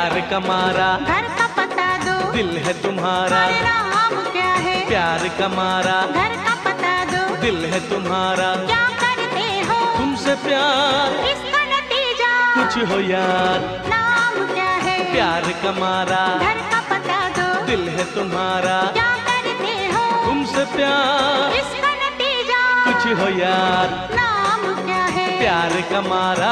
प्यार का मारा, घर का पता दो, दिल है तुम्हारा। अरे नाम क्या है? प्यार का मारा, घर का पता दो, दिल है तुम्हारा। क्या करते हो तुमसे प्यार, इसका नतीजा कुछ हो यार। नाम क्या है? प्यार का मारा, घर का पता दो, दिल है तुम्हारा। क्या करते हो तुमसे प्यार, इसका नतीजा कुछ हो यार। नाम क्या है? प्यार का मारा।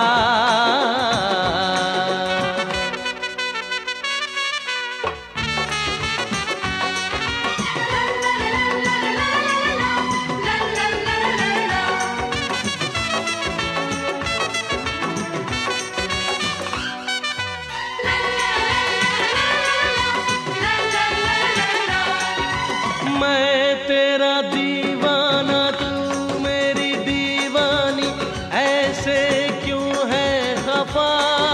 मैं तेरा दीवाना, तू मेरी दीवानी, ऐसे क्यों है खफा?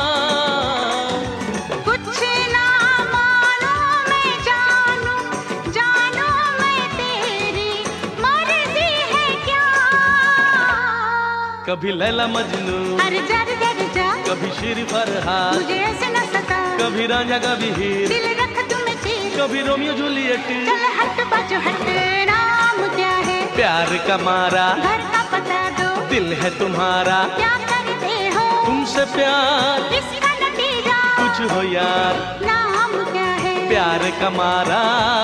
कुछ ना मानो मैं जानू, जानू मैं तेरी मर्जी है क्या? कभी लैला मजनू, अरे जर जर जा, कभी शेर फरहाद, मुझे ऐसे न सता, कभी रांझा कभी हीर, दिल रख तुम्हें चीर, कभी रोमियो जूलियट। चल हट बाजू हट, नाम क्या है? प्यार का मारा, घर का पता दो, दिल है तुम्हारा। क्या करते हो तुमसे प्यार, इसका नतीजा कुछ हो यार। नाम क्या है? प्यार का मारा।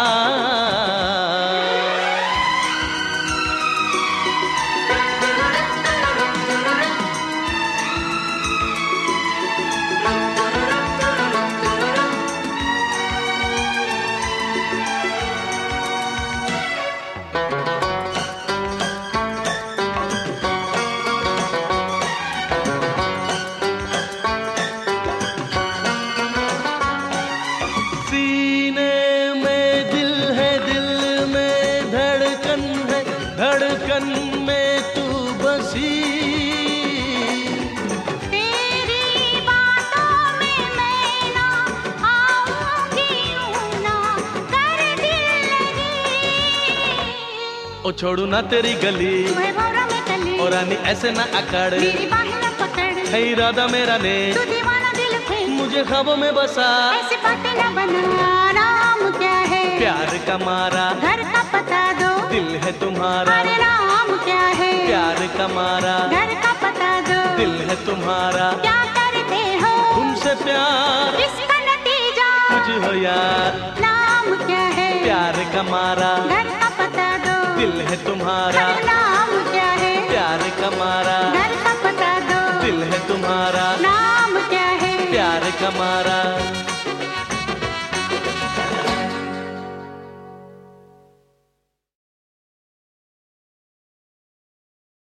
सीने में दिल है, दिल में धड़कन है, धड़कन में तू बसी। तेरी बातों में मैं ना आऊंगी, यूं ना कर दिल लगी। ओ छोड़ू ना तेरी गली, तुम्हें भौरा में कली, और रानी ऐसे ना अकड़। मेरी बाहें न पकड़, है इरादा मेरा ने, तू दीवाना दिल थे, मुझे ख्वाबों में बसा। ऐसी बातें न बना, नाम क्या है? प्यार का मारा, घर का पता दो, दिल है तुम्हारा। अरे नाम क्या है? प्यार का मारा, घर का पता दो, दिल है तुम्हारा। क्या करते हो तुमसे प्यार, इसका नतीजा कुछ हो यार। नाम क्या है? प्यार का मारा, घर का पता दो, दिल है तुम्हारा। अरे नाम क्या है? प्यार का मारा, घर का पता दो, दिल है तुम्हारा। नाम क्या है? प्यार का मारा।